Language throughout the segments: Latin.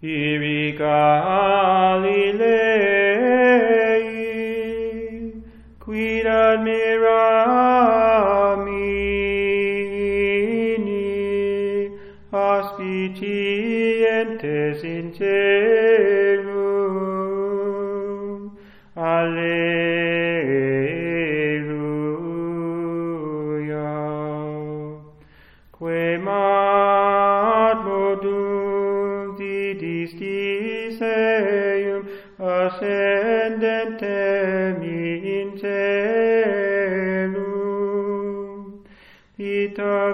Iri Galilei, quid admiramini, aspicientes in celum. Alleluia. Quem ad modum vidisti eum ascendentem in celum, ita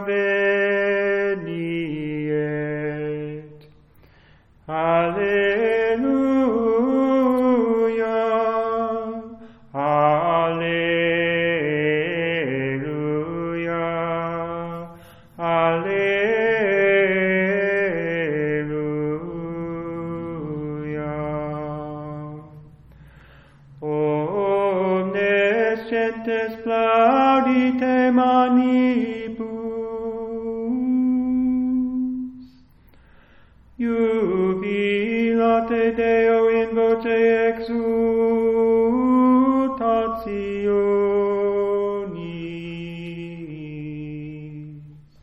veniet. Alleluia. Alleluia. Alleluia. Omnes gentes plaudite manibus, jubilate Deo in voce exultationis.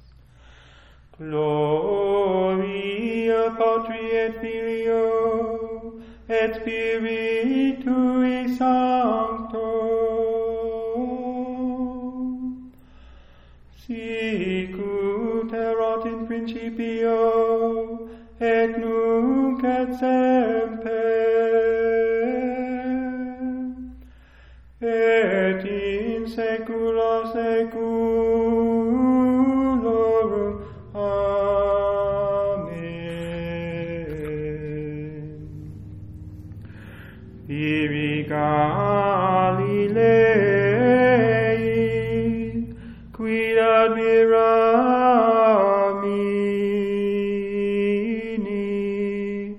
Gloria Patri et Filio et Spiritui Sancto, sicut erat in principio et nunc et semper, et in saecula saeculorum. Amen. Iri Galilei, quid admiramini,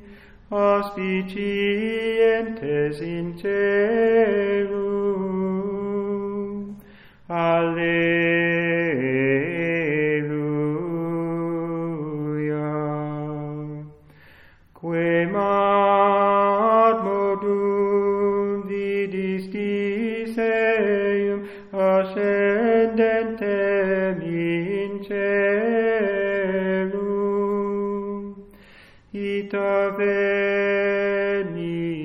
aspicientes in celum. Alleluia. Quem ad modum vidisti eum ascendentem in celum, ita veniet.